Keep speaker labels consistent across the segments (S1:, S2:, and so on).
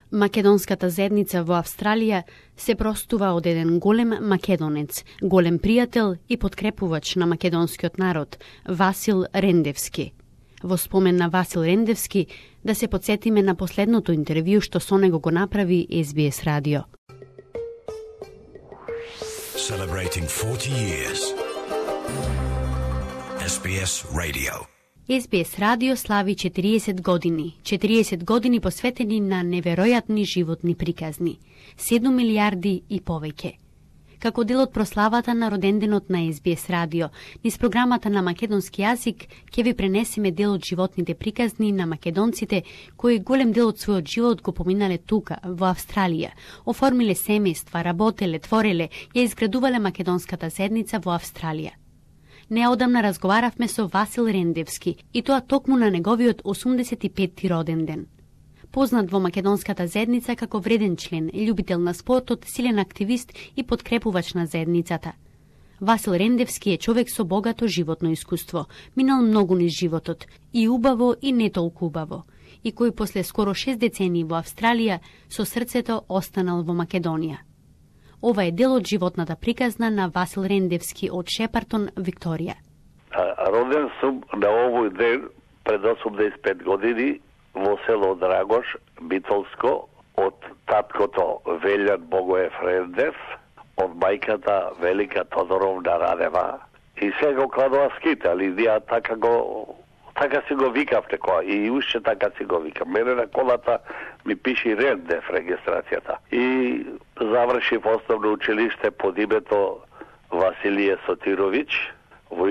S1: Македонската заедница во Австралија се простува од еден голем македонец, голем пријател и подкрепувач на македонскиот народ, Васил Рендевски. Во спомен на Васил Рендевски, да се потсетиме на последното интервју што со него го направи SBS радио.
S2: Celebrating 40 years. SBS Radio.
S1: SBS радио слави 40 години. 40 години посветени на неверојатни животни приказни. 7 милиарди и повеќе. Како дел од прославата на роденденот на SBS радио, низ програмата на македонски јазик ќе ви пренесеме дел од животните приказни на македонците кои голем дел од својот живот го поминале тука, во Австралија. Оформиле семејства, работеле, твореле, ја изградувале македонската заедница во Австралија. Неодамна разговаравме со Васил Рендевски и тоа токму на неговиот 85-ти роден ден. Познат во македонската заедница како вреден член, љубител на спортот, силен активист и подкрепувач на заедницата. Васил Рендевски е човек со богато животно искуство, минал многу низ животот, и убаво и не толку убаво, и кој после скоро 6 децении во Австралија со срцето останал во Македонија. Ова е дел од животната приказна на Васил Рендевски од Шепартон, Викторија.
S3: Роден сум на овој ден пред 85 години во село Драгош, Битолско, од таткото Велјан Богоев Рендев, од мајката Велика Тодоровна Радева. И сега кладува скит, али ние така си го викав некоја и уште така си го викам. Мене на колата ми пише Рендев регистрацијата. И завршив основно училиште под името Василije Сотировиќ во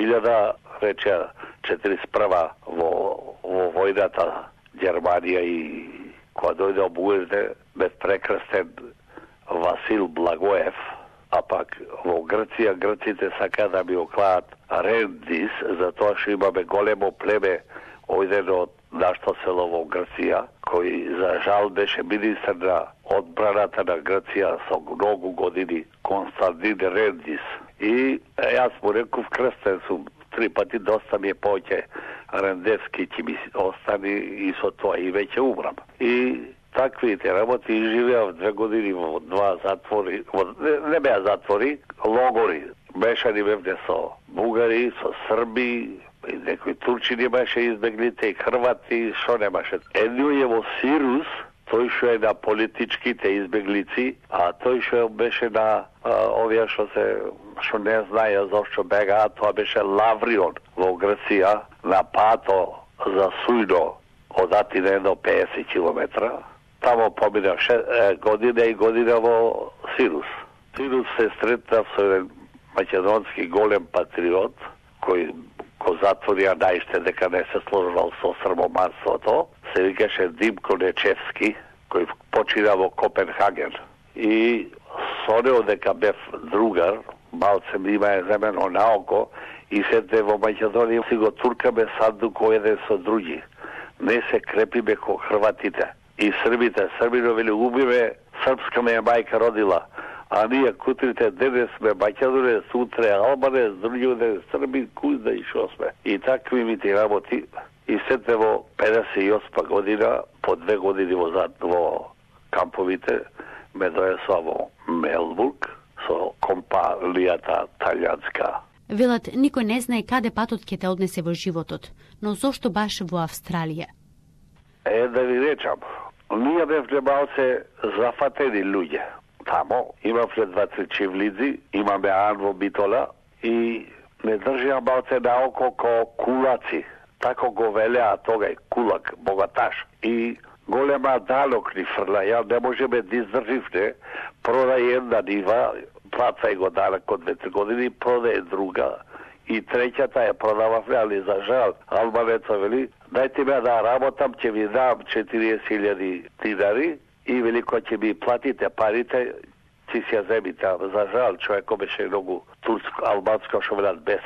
S3: 1941 во војната Германија и кога дојде обуежде ме прекрстен Васил Благоев, а пак во Грција грците сака да ми оклаат Рендис, затоа што имаме големо племе ојден од нашто село во Грција, кој за жал беше министер на одбраната на Грција со многу години, Константин Рендис. И јас му реков крстен сум 3 пати, доста ми е повеќе Рендевски ќе ми остани и со тоа и веќе умрам. И таквите работи живеав 2 години во 2 затвори, не беа затвори, логори. Мешани бевне со бугари, со срби, и некои турчини беше избеглите, и хрвати, шо немаше. Едниот е во Сирус, тој што е на политичките избеглици, а тој што беше на овие што не знаеа зошто бегаат, тоа беше Лаврион во Грција, на пато за Сујно од Атина до 50 километра. Тамо помина година и година во Сирус. Сирус се сретнав со еден македонски голем патриот, кој го затворија наиште дека не се сложувал со србоманството, се викаше Димко Нечевски, кој почина во Копенхаген. И со него дека бев другар, малце ми има земено наоко, и сете во Македонија си го туркаме сандуко еден со други. Не се крепиме ко хрватите. И србите, србино вели убиве, српска ме мајка родила, а ние кутрите денес сме Македонец, утре Албанец, други ден Срби, кузда и шо сме. И такви ми ти работи. И сете во 58 година, по 2 години во камповите, ме доесува во Мелбург со компанијата талјанска.
S1: Велат, никој не знае каде патот ќе те однесе во животот, но зошто баш во Австралија?
S3: Да ви речам, ние бевме малце зафатени луѓе. Тамо имавме 2-3 чивлици, имаме Ан во Битола и не држија малце наоко ко кулаци. Тако го велеа тогај кулак, богаташ. И голема данок ни фрла. Ја не можеме да издрживне. Продај една нива, платај го данок од 2-3 години, продај друга. И треќата ја продававме, али за жал, албанеца вели, дајте ме да работам, ќе ви дам 40.000 динари и вели, кој ќе ми платите парите, ќе си ја земите. За жал, човеко беше многу турско, албанско, што велат без.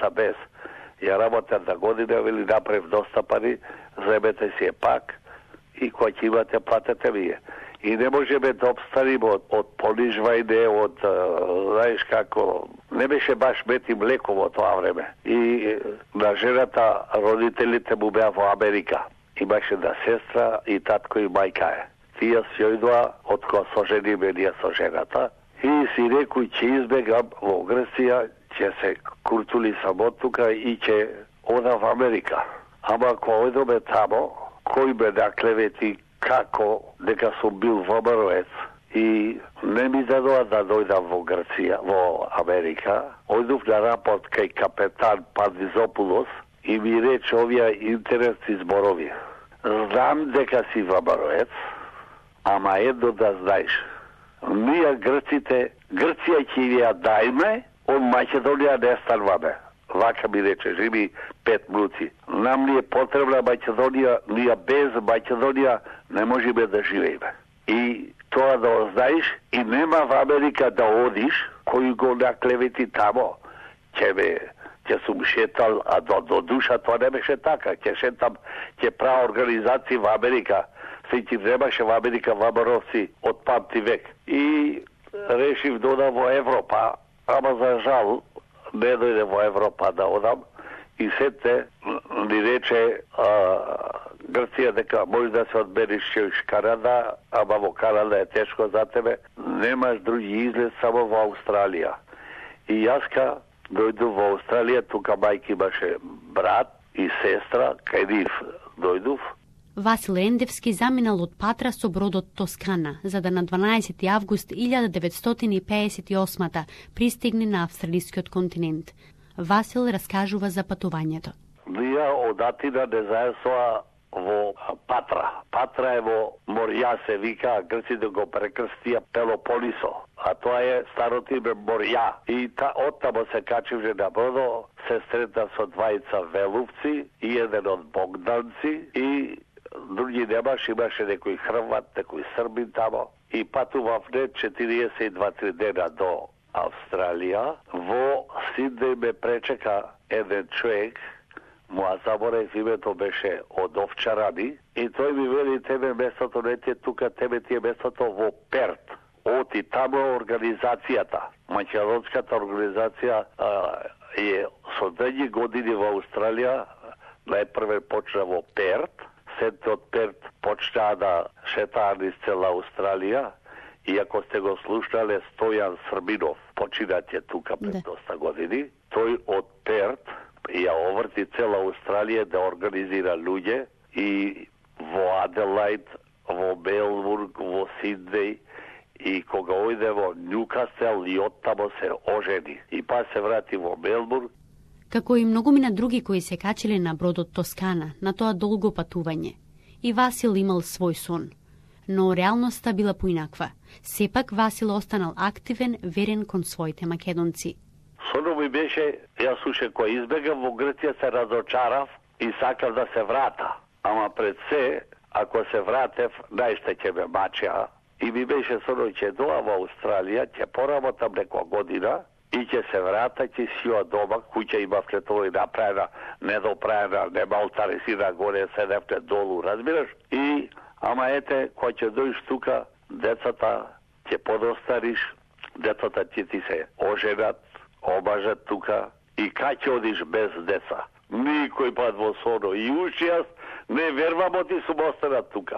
S3: Ја работам за година, вели, направив доста пари, земете си ја пак и кој ќе имате, платете ми ја. И не можеме да обстаниме од понижвајне, од, знаеш како, не беше баш мет и млеко во тоа време. И на жената родителите му беа во Америка. Имаше да сестра и татко и мајка е. тие си ојдоа од кога сожениме ние со жената и си рекој ќе избегам во Грција, ќе се куртули само тука и ќе ода во Америка. Ама кога ојдоме тамо, кој ме наклевети како дека сум бил ВМРО-ец и не ми дадоа да дојдам во Грција, во Америка. Ојдов на рапорт кај капетан Пандизопулос и ми рече овие интересни зборови. Знам дека си ВМРО-ец, ама едно да знаеш. Ние грците, Грција ќе ја дајме, од Македонија не станваме. Вака ми рече, живи 5 минути. Нам ни е потребна Македонија, ние без Македонија не можеме да живееме. И тоа да знаеш, и нема во Америка да одиш, кој го наклевети тамо, ќе сум шетал, а до душа тоа не беше така. Ќе шетам, ќе правя организации во Америка. Се немаше во Америка ВМРО-ци од памти век. И решив да одам во Европа, ама за жал не дојде во Европа да одам. И сетте ни рече Грција дека може да се одбериш Канада, ама во Канада е тешко за тебе. Немаш други излез само во Австралија. И јаска дојду во Австралија, тука мајки имаше брат и сестра, кај нив дојдув.
S1: Васил Ендевски заминал од Патра со бродот Тоскана, за да на 12. август 1958 пристигне на австралискиот континент. Васил раскажува за патувањето.
S3: Ние од Атина не заесоа во Патра. Патра е во Морја се вика, грците го прекрстија Пелополисо, а тоа е старото име Морја. И оттамо се качивме на бродо, се сретна со двајца велувци и еден од богданци и други немаш, имаше некој Хрват, некој Србин тамо и патувавме 42 дена до Австралија. Во Сиднеј ме пречека еден човек, му заборев името, беше од Овчарани и тој ми вели, тебе местото не ти е тука, тебе ти е местото во Перт. Оти тамо организацијата, македонската организација е со 2 години во Австралија, најпрве почна во Перт, сетте од Перт почнаа да шетаат из цела Австралија, и ако сте го слушнале Стојан Србинов, починат е тука пред доста години, тој од Перт ја оврти цела Австралија да организира луѓе и во Аделајд, во Мелбурн, во Сиднеј и кога ојде во Нјукасел и оттамо се ожени и па се врати во Мелбурн.
S1: Како и многумина други кои се качиле на бродот Тоскана на тоа долго патување. И Васил имал свој сон. Но реалноста била поинаква. Сепак Васил останал активен, верен кон своите македонци.
S3: Сонот ми беше, јас слушам, кој избегав во Грција се разочарав и сакав да се врата. Ама пред се, ако се вратев, најште ќе ме мачеа. И ми беше сонот, ќе доа во Австралија, ќе поработам некоја година и ќе се врата, ќе си ја дома, куќа има флетови направена, недоправена, нема алтарисина горе, седевте долу, разбираш? И, ама ете, кој ќе дојш тука, децата ќе подостариш, децата ти се оженат, обажат тука и кај ќе одиш без деца? Никој пат во соно. И уши јас не вервам, оти сум останат тука.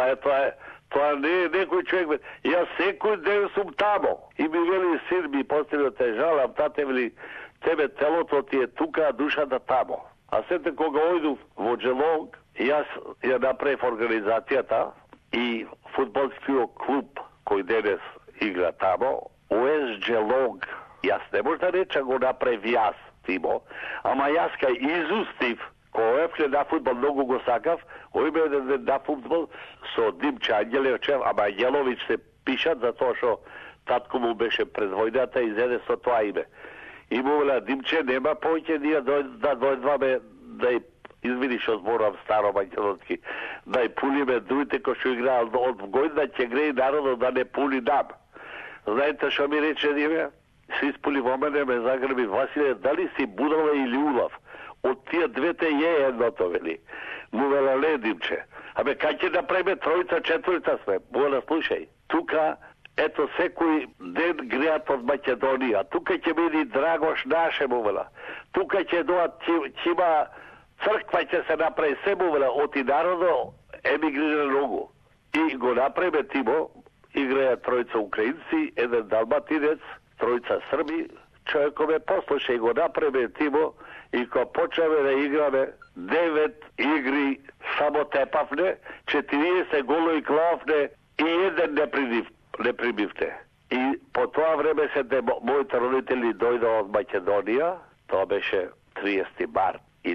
S3: Тоа не е некој човек. Јас секој ден сум тамо. И ми вели син ми поставил, те жалам, тате вели, тебе телото ти е тука, а душата тамо. А сете кога ојдув во Джелонг, јас ја направив организацијата и фудбалскиот клуб кој денес игра тамо, УС Джелонг. Јас не може да реча го направив јас, Тимо, ама јас кај изустив, кој ефле на фудбал многу го сакав, ојме на фудбал со Димче Ангелевчев, ама Ангелович се пишат затоа што татко му беше пред војната и зеде со тоа име. И му вела, Димче, нема повеќе ние да дојдваме да и извини што зборам старо македонски, да и пулиме другите кои што играат од година ќе греи народот да не пули нам. Знаете што ми рече Диме? Се испули во мене, ме загрби, Василе, дали си будала или улав? Од тие двете е едното, вели. Му вела, не, Димче. Абе, кај ќе да преме тројца, четворица сме? Му вела, слушај, тука, ето, секој ден греат од Македонија. Тука ќе биде Драгош наше, му вела. Тука ќе доат, ќе има црква, ќе се направи се, му вела, оти народо емигрира многу. и го направи тимо, играе тројца украинци, еден далматинец, тројца срби, човекот ме послуша и го направи тимо и кога почнеме да играме 9 игри само тепавне, 40 голови клавне и еден не прибивте. И по тоа време моите родители дојдоа од Македонија, тоа беше 30 март и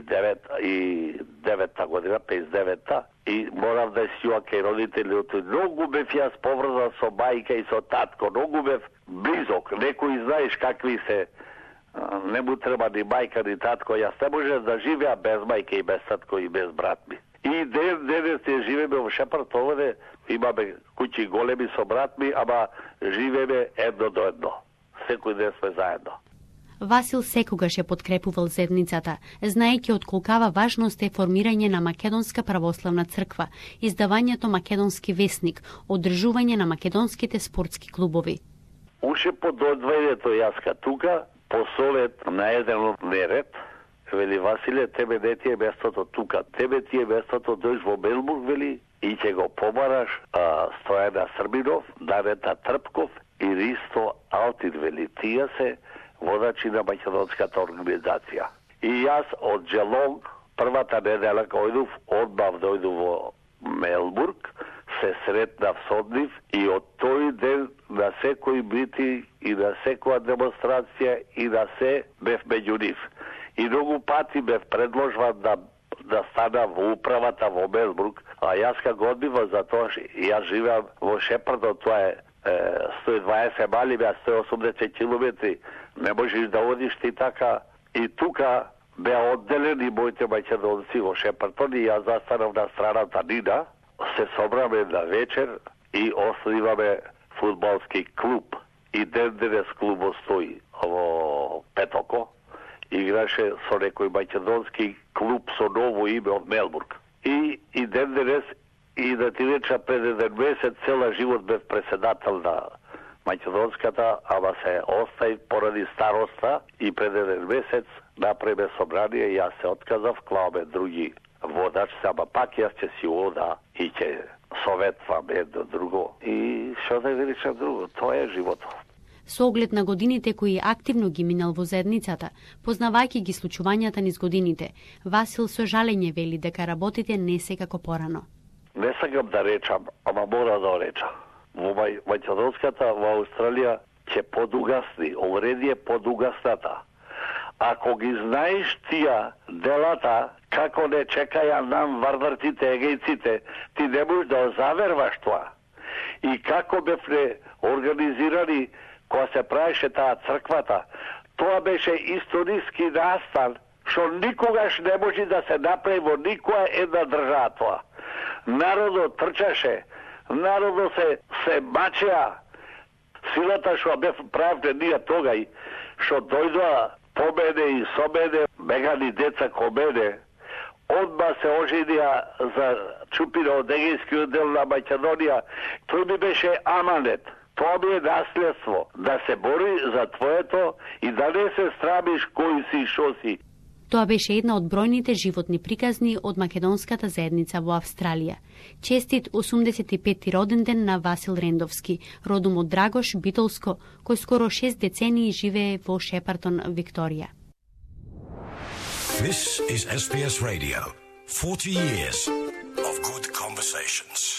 S3: 9-та година, 59-та, и морав да сјуа кај родителите. Многу бев јас поврзан со мајка и со татко, многу бев близок. Некои знаеш какви се, не му треба ни мајка ни татко. Јас не можеш да живеа без мајка и без татко и без брат ми. И денес живееме во Шепард, овде имаме куќи големи со брат ми, ама живееме едно до едно. Секој ден сме заедно.
S1: Васил секогаш ја подкрепувал заедницата, знаејќи од колкава важност е формирање на Македонска православна црква, издавањето Македонски весник, одржување на македонските спортски клубови.
S3: Уште по дојдвањето јаска тука, по совет на еден неред, вели Василе, тебе не ти е местото тука, тебе ти е местото дојш во Мелбурн, вели, и ќе го помараш Стојана Србинов, Данета Трпков и Ристо Алтин, вели, тие се водачи на македонската организација. И јас од Джелонг, првата недела кој одмав дојду во Мелбурн, се сретнав со нив и од тој ден на секој митинг и на секоја демонстрација и на се бев меѓу нив. И многу пати бев предложван да станам во управата во Мелбурн, а јас како одбивам за тоа, јас живеам во Шепардот, тоа е 120 мали, 180 километри, не можеш да одиш ти така. И тука беа одделени моите македонци во Шепартон и јас застанав на страната Нина, се собраме на вечер и основиваме фудбалски клуб. И денес клубот стои во Петоко, играше со некој македонски клуб со ново име од Мелбурн. И денес, и да ти реча, пред еден месец цела живот бев председател на македонската, ама се остави поради староста и пред еден месец направиме собрание, јас се отказав, клаваме други водачи, ама пак јас ќе си ода и ќе советвам едно друго. И што да ви речам друго, тоа е животот.
S1: Со оглед на годините кои активно ги минал во заедницата, познавајќи ги случувањата низ годините, Васил со жалење вели дека работите не се како порано.
S3: Не сакам да речам, ама мора да речам. Во македонската, во Австралија, ќе подугасни, алреди е подугасната. Ако ги знаеш тија делата, како не чекаја нам варварците, егејците, ти не можеш да заверваш тоа. И како бевме организирани кога се правеше таа црквата, тоа беше историски настан, што никогаш не може да се направи во никоја една држава тоа. Народот трчаше, народот се мачеа. Силата што бев правде ние тогај, што дојдоа по мене и со мене, бегани деца ко мене, одма се оженија за чупина од Егејскиот дел на Македонија, тој ми беше аманет. Тоа ми е наследство, да се бори за твоето и да не се страмиш кој си и шо си.
S1: Тоа беше една од бројните животни приказни од македонската заедница во Австралија. Честит 85-ти роден ден на Васил Рендовски, родом од Драгош, Битолско, кој скоро 6 децении живее во Шепартон, Викторија.
S2: This is SBS Radio. 40 years of good conversations.